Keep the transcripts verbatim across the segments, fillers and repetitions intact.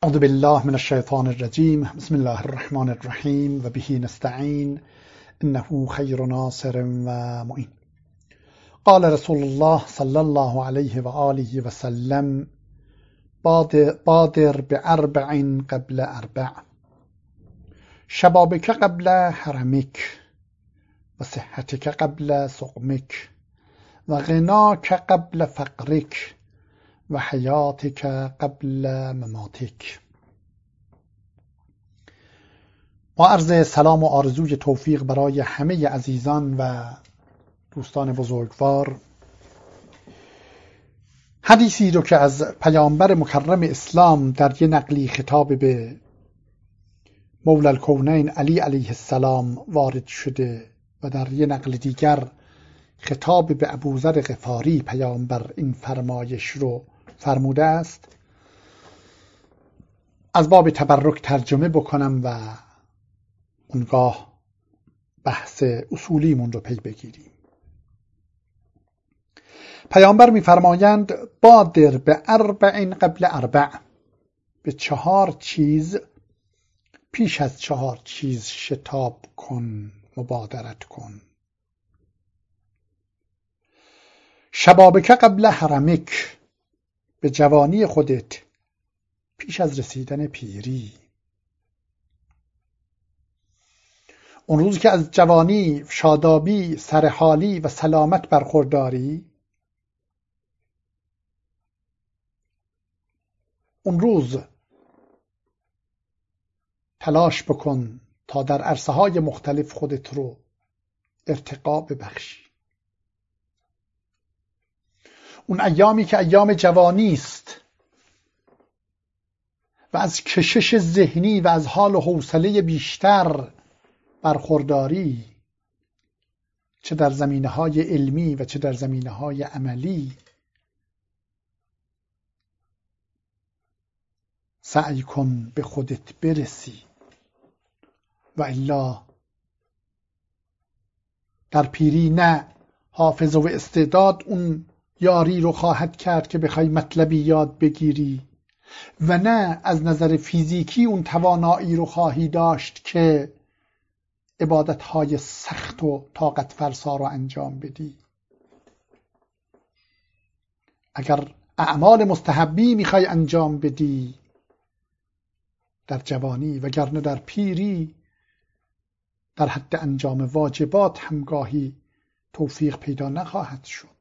اعوذ بالله من الشیطان الرجیم. بسم الله الرحمن الرحیم و به نستعین انه خیر ناصر و معین. قال رسول الله صلی الله علیه و آله و سلم: بادر بأربع قبل أربع، شبابك قبل حرمك، و صحتك قبل سقمك، و غناك قبل فقرك، و حیاتك قبل مماتك. با عرض سلام و آرزوی توفیق برای همه عزیزان و دوستان بزرگوار، حدیثی رو که از پیامبر مکرم اسلام در یه نقلی خطاب به مولا الکونین علی علیه السلام وارد شده و در یه نقل دیگر خطاب به ابوذر غفاری پیامبر این فرمایش رو فرموده است، از باب تبرک ترجمه بکنم و اونگاه بحث اصولیمون رو پی بگیریم. پیامبر می‌فرمایند: بادر به اربع قبل اربع، به چهار چیز پیش از چهار چیز شتاب کن، مبادرت کن. شبابک قبل حرمک، به جوانی خودت پیش از رسیدن پیری. اون روز که از جوانی، شادابی، سرحالی و سلامت برخورداری، اون روز تلاش بکن تا در عرصه های مختلف خودت رو ارتقا ببخشی. اون ایامی که ایام جوانی است و از کشش ذهنی و از حال و حوصله بیشتر برخورداری، چه در زمینه‌های علمی و چه در زمینه‌های عملی، سعی کن به خودت برسی، و الا در پیری نه حافظه و استعداد اون یاری رو خواهد کرد که بخوای مطلبی یاد بگیری، و نه از نظر فیزیکی اون توانایی رو خواهی داشت که عبادتهای سخت و طاقت فرسا رو انجام بدی. اگر اعمال مستحبی میخوای انجام بدی در جوانی، وگرنه در پیری در حد انجام واجبات همگاهی توفیق پیدا نخواهد شد.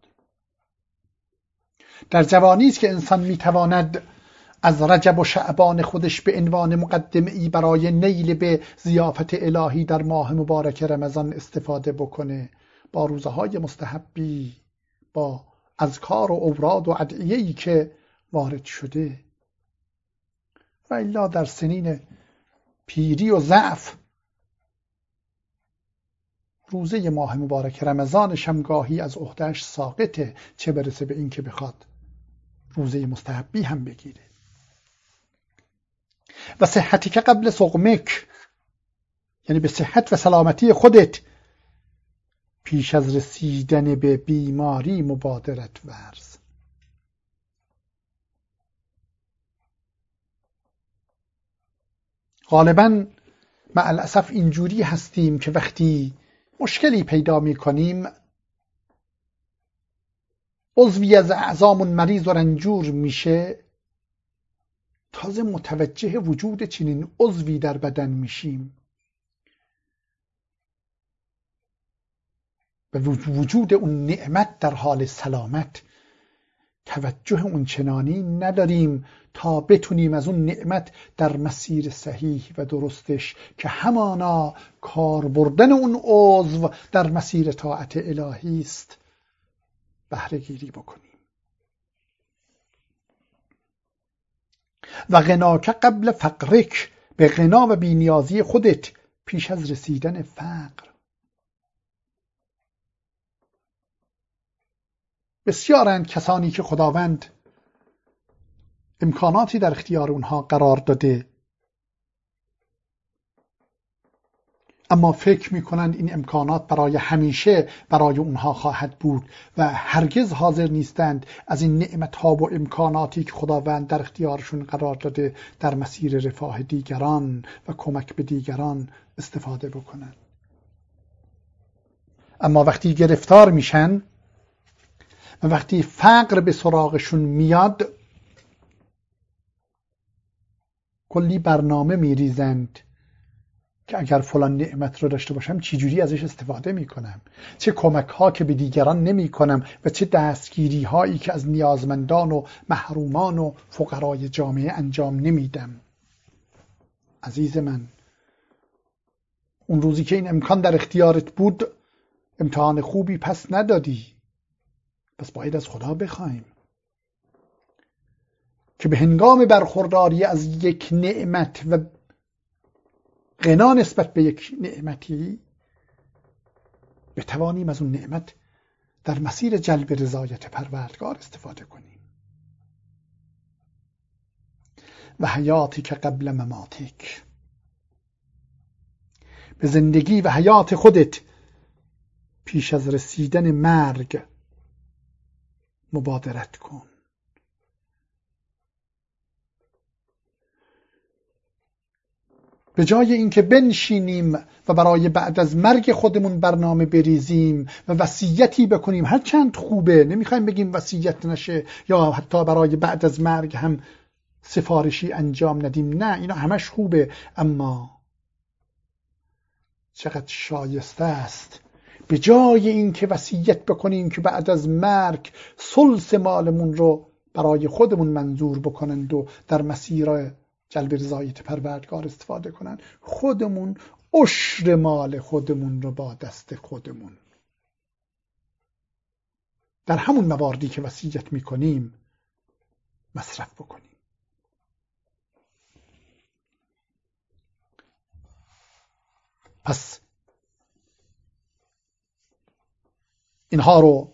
در جوانی است که انسان میتواند از رجب و شعبان خودش به عنوان مقدمه‌ای برای نیل به ضیافت الهی در ماه مبارک رمضان استفاده بکنه، با روزهای مستحبی، با اذکار و اوراد و ادعیه‌ای که وارد شده. و الا در سنین پیری و ضعف، روزه ماه مبارک رمضان شمگاهی از عهده‌اش ساقطه، چه برسه به این که بخواد روزه مستحبی هم بگیره. و صحتی که قبل سقمک، یعنی به صحت و سلامتی خودت پیش از رسیدن به بیماری مبادرت ورز. غالباً مع الاسف اینجوری هستیم که وقتی مشکلی پیدا می کنیم، عضوی از اعضامون مریض و رنجور میشه، تازه متوجه وجود چنین عضوی در بدن میشیم و وجود اون نعمت در حال سلامت توجه اون چنانی نداریم تا بتونیم از اون نعمت در مسیر صحیح و درستش که همانا کار بردن اون عضو در مسیر طاعت الهی است بهره گیری بکنیم. و غناک قبل فقرک، به غنا و بینیازی خودت پیش از رسیدن فقر. بسیارند کسانی که خداوند امکاناتی در اختیار اونها قرار داده، اما فکر میکنند این امکانات برای همیشه برای اونها خواهد بود و هرگز حاضر نیستند از این نعمتها و امکاناتی که خداوند در اختیارشون قرار داده در مسیر رفاه دیگران و کمک به دیگران استفاده بکنند. اما وقتی گرفتار میشن و وقتی فقر به سراغشون میاد، کلی برنامه میریزند که اگر فلان نعمت رو داشته باشم چجوری ازش استفاده میکنم، چه کمک ها که به دیگران نمی کنم و چه دستگیری هایی که از نیازمندان و محرومان و فقرای جامعه انجام نمیدم. عزیز من، اون روزی که این امکان در اختیارت بود امتحان خوبی پس ندادی، پس باید از خدا بخوایم که به هنگام برخورداری از یک نعمت و غنا نسبت به یک نعمتی بتوانیم از اون نعمت در مسیر جلب رضایت پروردگار استفاده کنیم. و حیاتی که قبل مماتک، به زندگی و حیات خودت پیش از رسیدن مرگ مبادرت کن. به جای اینکه بنشینیم و برای بعد از مرگ خودمون برنامه بریزیم و وصیتی بکنیم، هر چند خوبه، نمیخوایم بگیم وصیت نشه یا حتی برای بعد از مرگ هم سفارشی انجام ندیم، نه، اینا همش خوبه، اما چقدر شایسته است به جای اینکه وصیت بکنیم که بعد از مرگ ثلث مالمون رو برای خودمون منظور بکنند و در مسیر جلب رضایت پروردگار استفاده کنن، خودمون عشر مال خودمون رو با دست خودمون در همون مواردی که وصیت میکنیم مصرف بکنیم. پس اینها رو،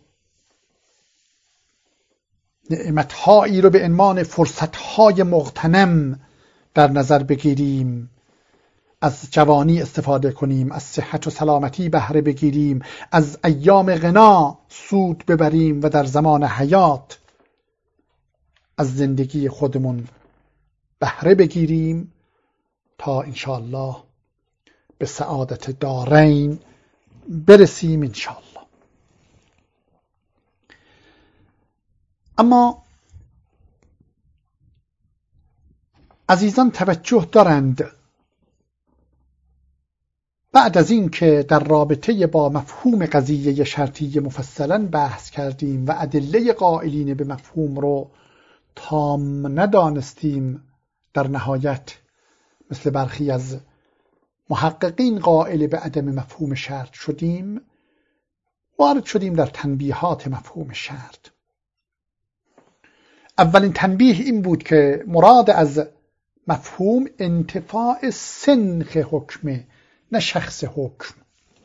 نعمتهایی رو به عنوان فرصتهای مغتنم در نظر بگیریم، از جوانی استفاده کنیم، از صحت و سلامتی بهره بگیریم، از ایام غنا سود ببریم و در زمان حیات از زندگی خودمون بهره بگیریم تا انشاءالله به سعادت دارین برسیم انشاءالله. اما عزیزان توجه دارند، بعد از این که در رابطه با مفهوم قضیه شرطی مفصلا بحث کردیم و ادله قائلین به مفهوم رو تام ندانستیم، در نهایت مثل برخی از محققین قائل به عدم مفهوم شرط شدیم، وارد شدیم در تنبیهات مفهوم شرط. اولین تنبیه این بود که مراد از مفهوم انتفاع سنخ حکمه، نه شخص حکم.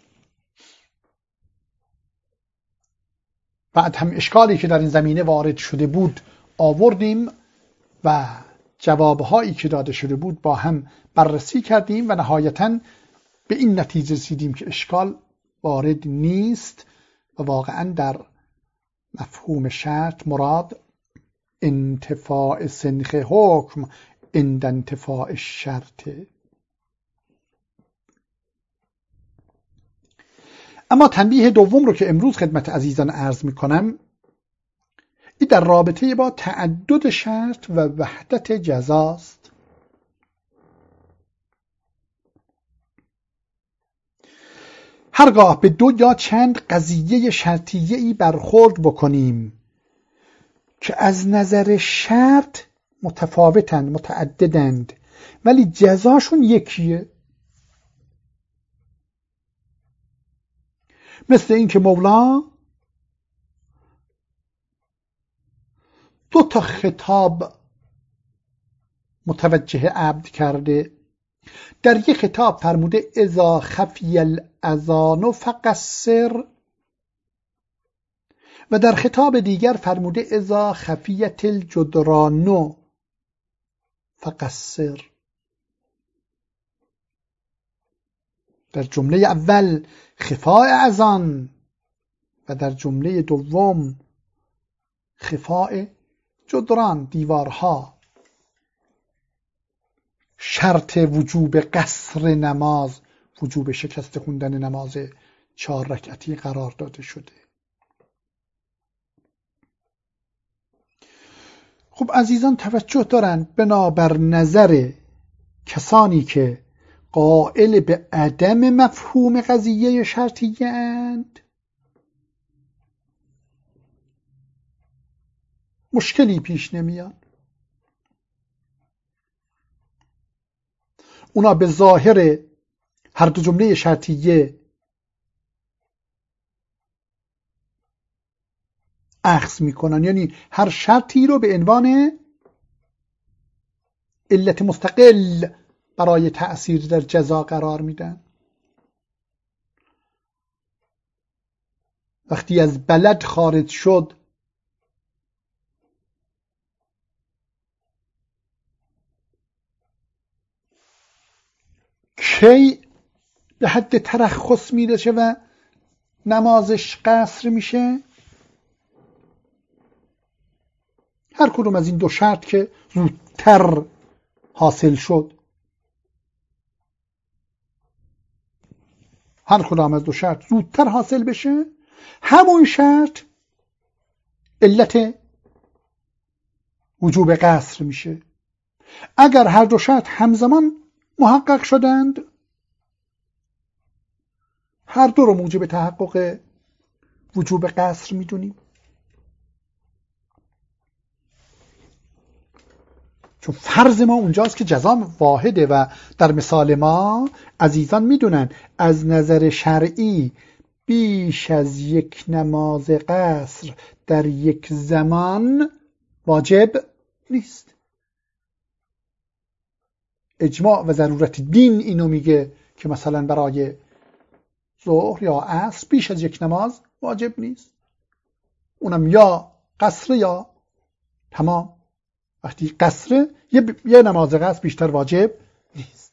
بعد هم اشکالی که در این زمینه وارد شده بود آوردیم و جوابهایی که داده شده بود با هم بررسی کردیم و نهایتاً به این نتیجه رسیدیم که اشکال وارد نیست و واقعاً در مفهوم شرط مراد انتفاع سنخ حکم عند انتفاع شرط. اما تنبیه دوم رو که امروز خدمت عزیزان عرض می کنم، این در رابطه با تعدد شرط و وحدت جزاست. هرگاه به دو یا چند قضیه شرطیه‌ای برخورد بکنیم که از نظر شرط متفاوتند، متعددند، ولی جزاشون یکیه، مثل این که مولا دو تا خطاب متوجه عبد کرده. در یک خطاب فرموده اذا خفی الاذان فقصر، و در خطاب دیگر فرموده اذا خفیت الجدران فقصر. در جمله اول خفاء از آن و در جمله دوم خفاء جدران، دیوارها. شرط وجوب قصر نماز وجوب شکست خوندن نماز چهار رکعتی قرار داده شده. خب عزیزان توجه دارند، بنابر نظر کسانی که قائل به عدم مفهوم قضیه شرطیه اند، مشکلی پیش نمیاد. اونا به ظاهر هر دو جمله شرطیه اخذ میکنن، یعنی هر شرطی رو به عنوان علت مستقل برای تأثیر در جزا قرار میدن. وقتی از بلد خارج شد کی به حد ترخص میرسه و نمازش قصر میشه؟ هر کدوم از این دو شرط که زودتر حاصل شد، هر کدوم از دو شرط زودتر حاصل بشه، همون شرط علت وجوب قصر میشه. اگر هر دو شرط همزمان محقق شدند، هر دو رو موجب تحقق وجوب قصر میدونیم. چون فرض ما اونجاست که جزا واحده و در مثال ما عزیزان میدونن از نظر شرعی بیش از یک نماز قصر در یک زمان واجب نیست. اجماع و ضرورت دین اینو میگه که مثلا برای ظهر یا عصر بیش از یک نماز واجب نیست، اونم یا قصر یا تمام. وقتی قصر یه, ب... یه نماز قصر بیشتر واجب نیست.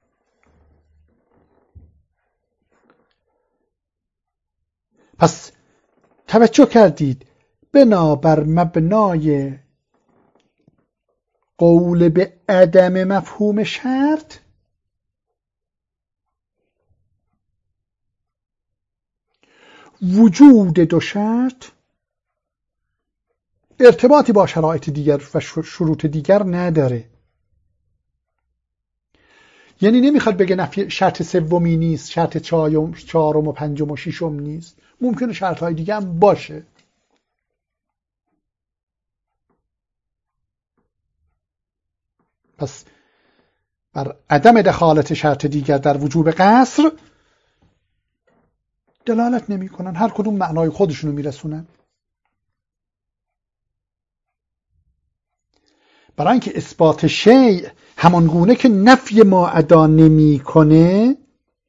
پس توجه کردید، بنابر مبنای قول به عدم مفهوم شرط وجود دو شرط ارتباطی با شرایط دیگر و شروط دیگر نداره. یعنی نمیخواد بگه نفی شرط سومی نیست، شرط چهارم و پنجم و ششم نیست، ممکنه شرطهای دیگه هم باشه. پس بر عدم دخالت شرط دیگر در وجوب قصر دلالت نمی کنن، هر کدوم معنای خودشونو میرسونن. برای اینکه اثبات شیء همان گونه که نفی ما ادا نمی کنه،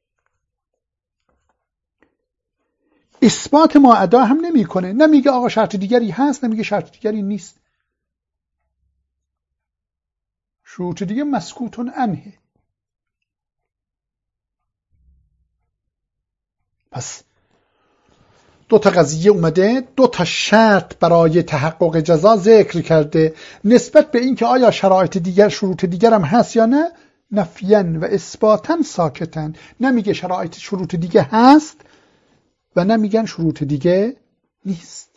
اثبات ما ادا هم نمی کنه. نمیگه آقا شرط دیگری هست، نمیگه شرط دیگری نیست. شروط دیگه مسکوتون عنه. پس دو تا قضیه اومده، دو تا شرط برای تحقق جزا ذکر کرده. نسبت به این که آیا شرایط دیگر شروط دیگر هم هست یا نه، نفیاً و اثباتاً ساکتن. نمیگه شرایط شروط دیگه هست و نمیگن شروط دیگه نیست.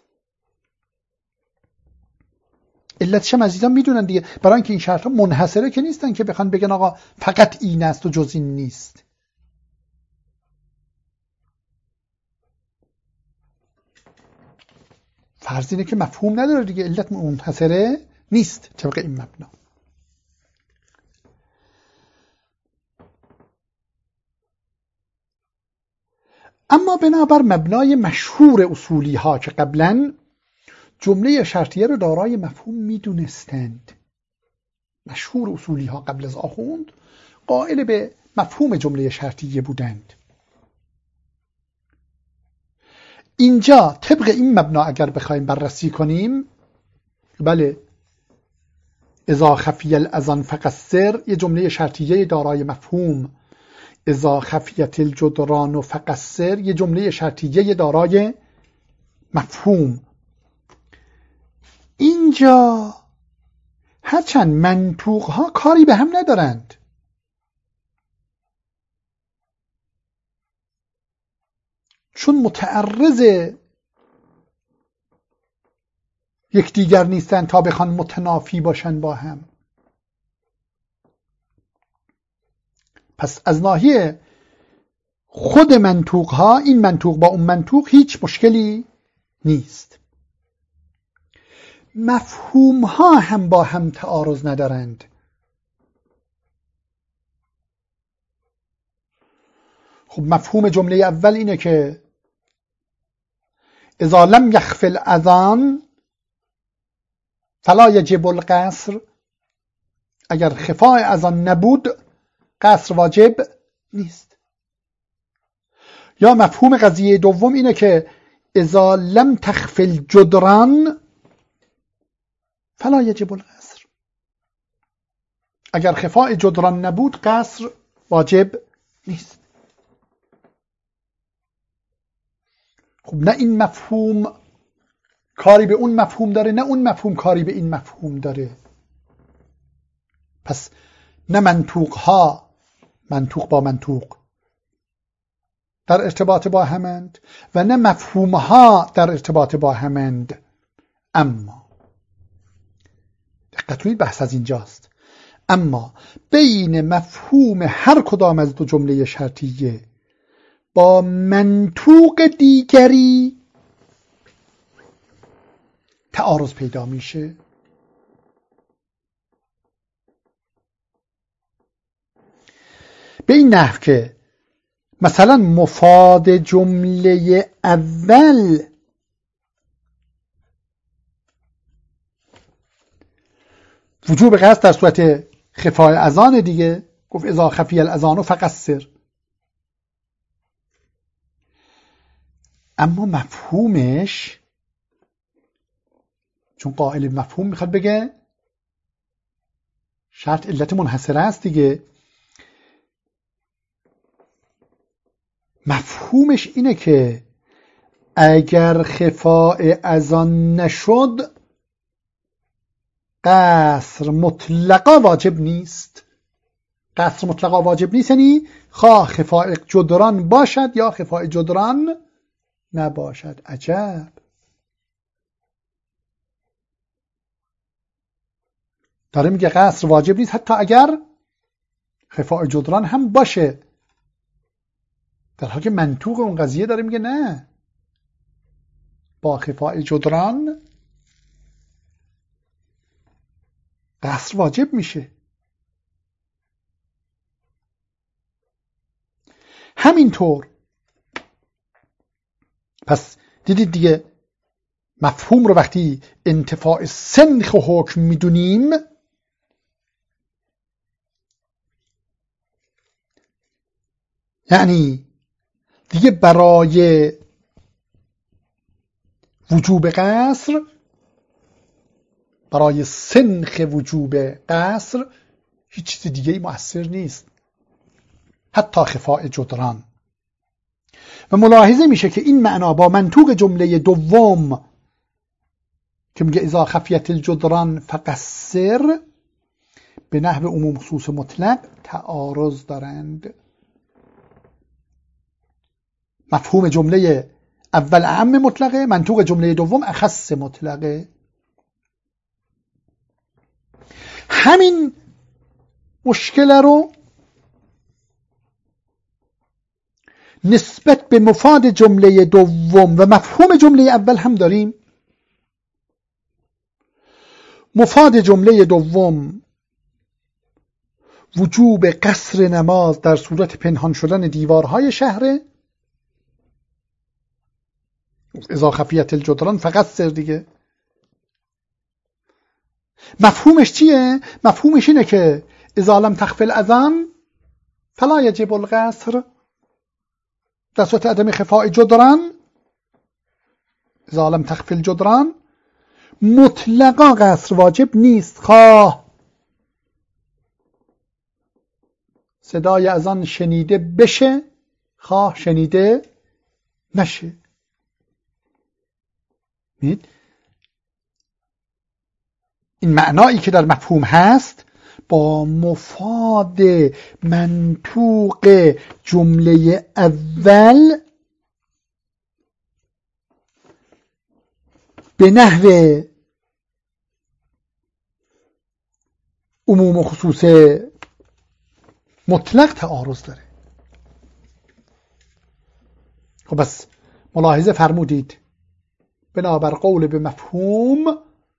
علتش هم عزیزان میدونن دیگه، برای اینکه این شرط ها منحصره که نیستن که بخوان بگن آقا فقط این است و جز این نیست. فرض اینه که مفهوم نداره دیگه، علت منحصره نیست طبق این مبنا. اما بنابر مبنای مشهور اصولی ها که قبلا جمله شرطیه رو دارای مفهوم میدونستند، مشهور اصولی ها قبل از آخوند قائل به مفهوم جمله شرطیه بودند. اینجا طبق این مبنا اگر بخوایم بررسی کنیم، بله اذا خفی الاذان فقصر یه جمله شرطیه دارای مفهوم، اذا خفیت الجدران فقصر یه جمله شرطیه دارای مفهوم. اینجا هرچند منطوق ها کاری به هم ندارند، چون متعرض یکدیگر نیستند تا بخوان متنافی باشن با هم. پس از ناحیه خود منطوق ها این منطوق با اون منطوق هیچ مشکلی نیست. مفهوم ها هم با هم تعارض ندارند. خب مفهوم جمله اول اینه که اذا لم یخف الاذان فلا یجب القصر، اگر خفای اذان نبود قصر واجب نیست. یا مفهوم قضیه دوم اینه که اذا لم تخف الجدران فلا یجب القصر، اگر خفای جدران نبود قصر واجب نیست. خب نه این مفهوم کاری به اون مفهوم داره، نه اون مفهوم کاری به این مفهوم داره. پس نه منطوق ها منطوق با منطوق در ارتباط با همند و نه مفهوم ها در ارتباط با همند. اما دقت کنید بحث از اینجاست. اما بین مفهوم هر کدام از دو جمله شرطیه با منطوق دیگری تعارض پیدا میشه. به این نحو که مثلا مفاد جمله اول وجوب قصد در صورت خفای اذان دیگه، گفت اذا خفی الاذان فقصر، اما مفهومش چون قائل مفهوم میخواد بگه شرط علت منحصره است دیگه، مفهومش اینه که اگر خفای اذان نشد قصر مطلقا واجب نیست. قصر مطلقا واجب نیست یعنی خواه خفای جدران باشد یا خفای جدران نباشد. عجب. داره میگه قصر واجب نیست حتی اگر خفای جدران هم باشه، در حالی که منطوق اون قضیه داره میگه نه، با خفای جدران قصر واجب میشه. همینطور پس دیدید دیگه مفهوم رو وقتی انتفاع سنخ و حکم میدونیم یعنی دیگه برای وجوب قصر، برای سنخ وجوب قصر هیچ چیز دیگه مؤثر نیست حتی خفاء جدران. و ملاحظه میشه که این معنا با منطوق جمله دوم که میگه اذا خفیت الجدران فقصر به نحو عموم خصوص مطلق تعارض دارند. مفهوم جمله اول اعم مطلقه، منطوق جمله دوم اخص مطلقه. همین مشکل رو نسبت به مفاد جمله دوم و مفهوم جمله اول هم داریم. مفاد جمله دوم وجوب قصر نماز در صورت پنهان شدن دیوارهای شهره، اذا خفیت الجدران فقصر دیگه. مفهومش چیه؟ مفهومش اینه که اذا لم تخف الاذان فلا یجب القصر، در صورت عدم خفاء جدران اذا لم تخف الجدران مطلقا قصر واجب نیست، خواه صدای از آن شنیده بشه خواه شنیده نشه. می‌بینید این معنایی که در مفهوم هست با مفاد منطوق جمله اول به نحو عموم و خصوص مطلق تعارض داره. خب بس ملاحظه فرمودید بنابر قول به مفهوم،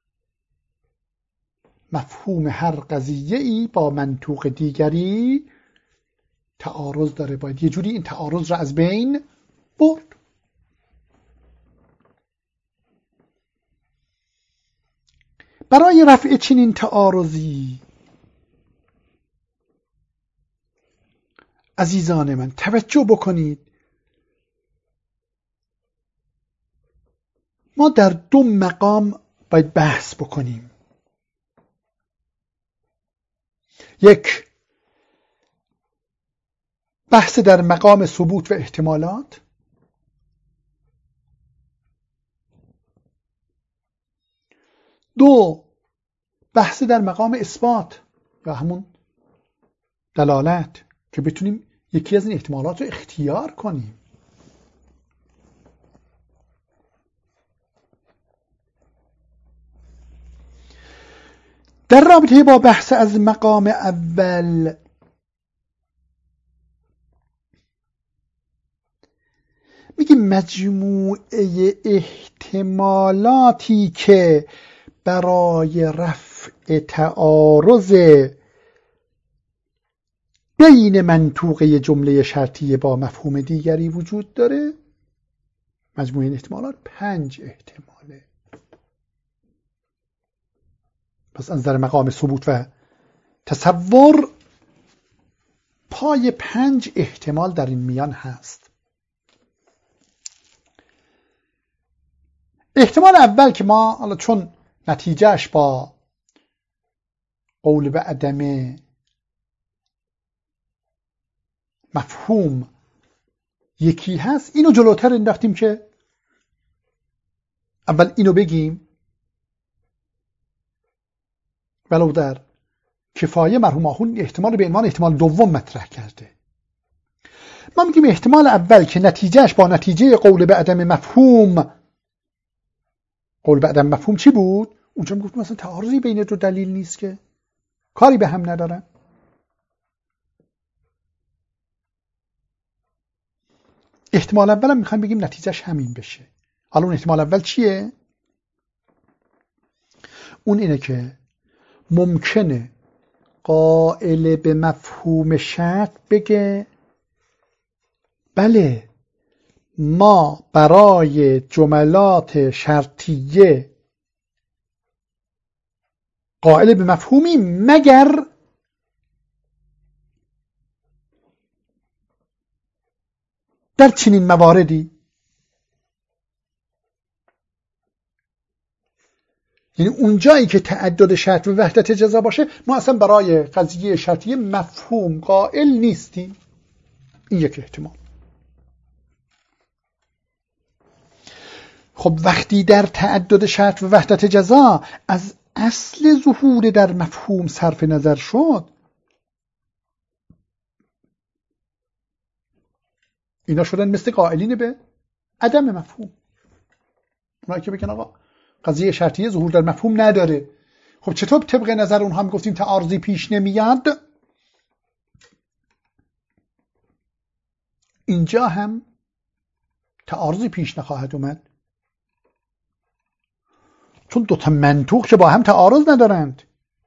مفهوم هر قضیه ای با منطوق دیگری تعارض داره، باید یه جوری این تعارض را از بین برد. برای رفع چنین تعارضی عزیزان من توجه بکنید، ما در دو مقام باید بحث بکنیم. یک، بحث در مقام ثبوت و احتمالات. دو، بحث در مقام اثبات یا همون دلالت که بتونیم یکی از این احتمالات رو اختیار کنیم. در رابطه با بحث از مقام اول میگیم مجموعه احتمالاتی که برای رفع تعارض بین منطوقه جمله شرطیه با مفهوم دیگری وجود داره، مجموعه این احتمالات پنج احتماله. پس از نظر مقام ثبوت و تصور پای پنج احتمال در این میان هست. احتمال اول که ما حالا چون نتیجهش با قول به عدم مفهوم یکی هست، اینو جلوتر انداختیم که اول اینو بگیم ولو در کفایه مرحوم آخوند احتمال به عنوان احتمال دوم مطرح کرده. ما میگیم احتمال اول که نتیجهش با نتیجه قول به عدم مفهوم، قول به عدم مفهوم چی بود؟ اونجا میگفت مثلا تعارضی بین دو دلیل نیست که کاری به هم ندارن. احتمال اول هم میخوایم بگیم نتیجهش همین بشه. حالا اون احتمال اول چیه؟ اون اینه که ممکنه قائل به مفهوم شرط بگه بله ما برای جملات شرطیه قائل به مفهومی مگر در چنین مواردی. یعنی اون جایی که تعدد شرط و وحدت جزا باشه ما اصلا برای قضیه شرطیه مفهوم قائل نیستیم. این یک احتمال. خب وقتی در تعدد شرط و وحدت جزا از اصل ظهور در مفهوم صرف نظر شد، اینا شدن مثل قائلین به عدم مفهوم. اونایی که بگن آقا قضیه شرطیه ظهور در مفهوم نداره. خب چطور طبق نظر اونها میگفتیم تعارضی پیش نمیاد؟ اینجا هم تعارضی پیش نخواهد اومد، چون دو تا منطوق که با هم تعارض ندارند.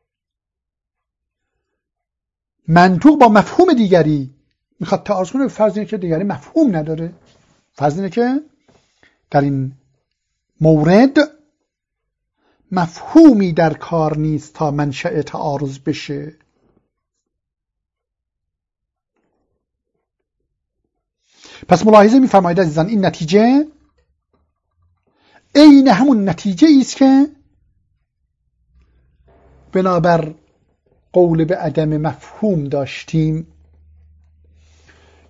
منطوق با مفهوم دیگری میخواد تعارض کنه، فرض اینه که دیگری مفهوم نداره. فرض اینه که در این مورد مفهومی در کار نیست تا منشأ تعارض بشه. پس ملاحظه می‌فرمایید عزیزان این نتیجه عین همون نتیجه است که بنابر قول به عدم مفهوم داشتیم.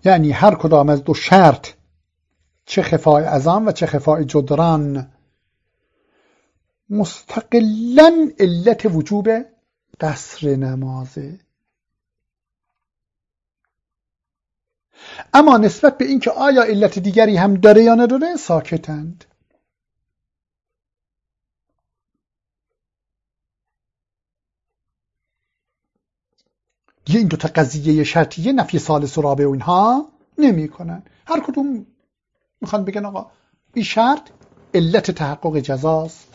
یعنی هر کدام از دو شرط، چه خفای اذان و چه خفای جدران، مستقلاً علت وجوب قصر نمازه. اما نسبت به اینکه آیا علت دیگری هم داره یا نداره ساکتند. دیگه این دوتا قضیه شرطیه نفی ثالث و رابع و اینها نمی کنن. هر کدوم میخوان بگن آقا این شرط علت تحقق جزاست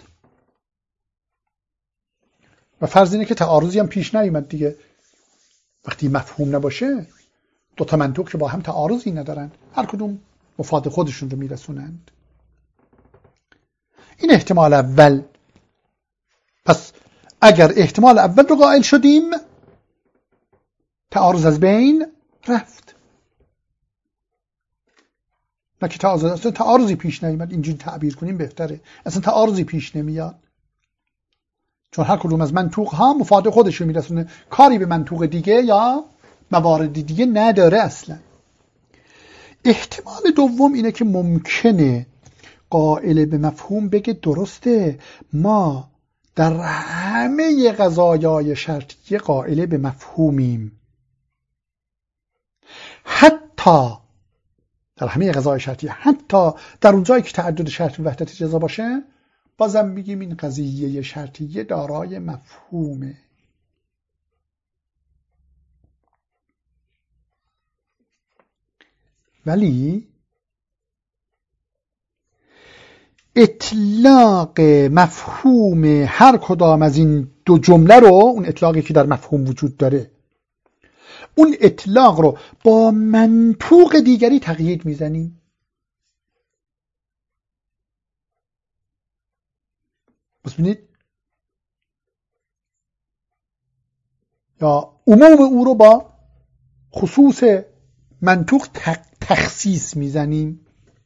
و فرض اینه که تعارضی هم پیش نیامد دیگه. وقتی مفهوم نباشه دوتا منطق که با هم تعارضی ندارن، هر کدوم مفاد خودشون رو میرسونند. این احتمال اول. پس اگر احتمال اول رو قائل شدیم تعارض از بین رفت. نه که تعارض اصلا تعارضی پیش نمیاد، اینجوری تعبیر کنیم بهتره، اصلا تعارضی پیش نمیاد، چون هر کدوم از منطوق ها مفاد خودش رو میرسونه، کاری به منطوق دیگه یا موارد دیگه نداره اصلا. احتمال دوم اینه که ممکنه قائل به مفهوم بگه درسته ما در همه قضایای شرطیه قائل به مفهومیم، حتی در همه قضایای شرطیه، حتی در اون جایی که تعدد شرط و وحدت جزا باشه بازم میگیم این قضیه شرطیه دارای مفهومه. ولی اطلاق مفهوم هر کدام از این دو جمله رو، اون اطلاقی که در مفهوم وجود داره، اون اطلاق رو با منطوق دیگری تقیید میزنیم. بس ببینید، یا عموم او رو با خصوص منطوق تخصیص میزنیم.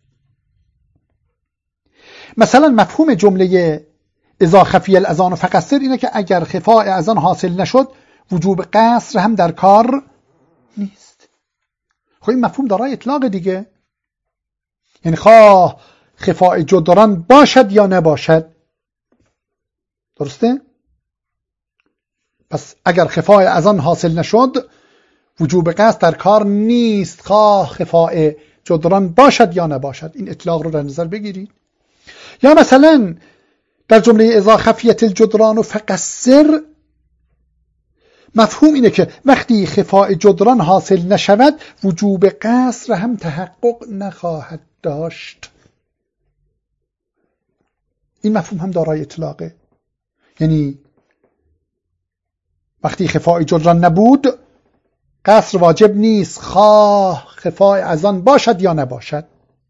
مثلا مفهوم جمله اذا خفی الاذان فقصر اینه که اگر خفای اذان حاصل نشد وجوب قصر هم در کار نیست. خب این مفهوم دارای اطلاق دیگه، یعنی خواه خفای جدران باشد یا نباشد. درسته؟ پس اگر خفای اذان حاصل نشد وجوب قصد در کار نیست، خواه خفای جدران باشد یا نباشد. این اطلاق رو در نظر بگیرید. یا مثلا در جمله اذا خفیت الجدران فقصر مفهوم اینه که وقتی خفای جدران حاصل نشود وجوب قصر هم تحقق نخواهد داشت. این مفهوم هم دارای اطلاقه، یعنی وقتی خفای جدران نبود قصر واجب نیست، خواه خفای اذان باشد یا نباشد.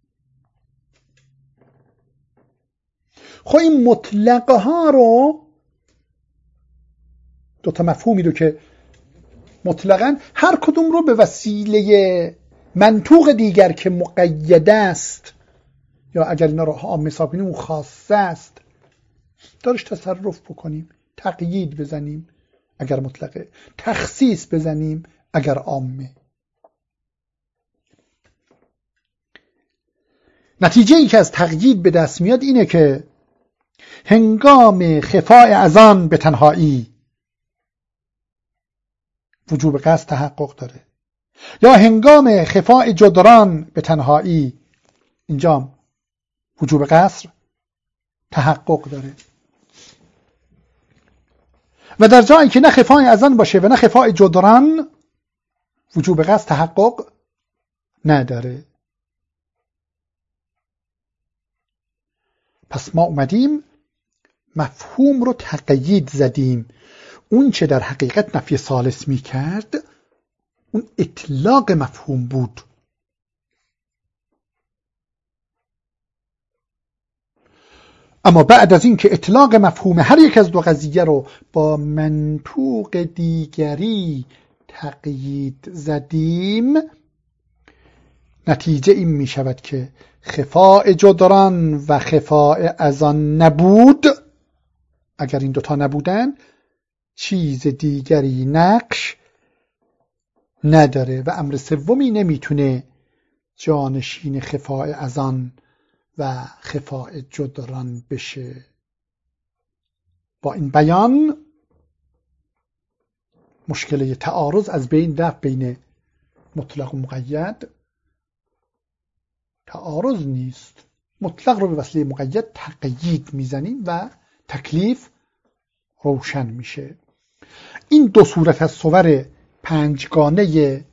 خب این مطلقه ها رو، دو تا مفهومی رو که مطلقاً هر کدوم رو به وسیله منطوق دیگر که مقید است، یا اگر اینا رو عام حساب کنیم اون خاصه است، دارش تصرف بکنیم، تقیید بزنیم اگر مطلقه، تخصیص بزنیم اگر عامه. نتیجه ای که از تقیید به دست میاد اینه که هنگام خفای اذان به تنهایی وجوب قصد تحقق داره، یا هنگام خفای جدران به تنهایی اینجا وجوب قصر تحقق داره. و در جایی که نه خفای اذان باشه و نه خفای جدران وجوب قصد تحقق نداره. پس ما اومدیم مفهوم رو تقیید زدیم. اون چه در حقیقت نفی ثالث می کرد اون اطلاق مفهوم بود. اما بعد از این که اطلاق مفهوم هر یک از دو قضیه رو با منطوق دیگری تقیید زدیم، نتیجه این می شود که خفاء جدران و خفاء اذان نبود. اگر این دوتا نبودن چیز دیگری نقش نداره و امر سومی نمیتونه جانشین خفاء اذان و خفاء جدران بشه. با این بیان مشکل تعارض از بین رفت بین مطلق و مقید. تعارض نیست، مطلق رو به وسیله مقید تقیید میزنیم و تکلیف روشن میشه. این دو صورت از صور پنجگانه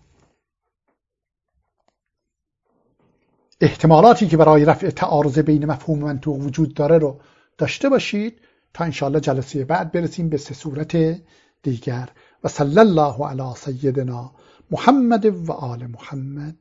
احتمالاتی که برای رفع تعارض بین مفهوم و منطوق وجود داره رو داشته باشید تا انشاءالله جلسه بعد برسیم به سه صورت دیگر. و صلی الله علی سیدنا محمد و آل محمد.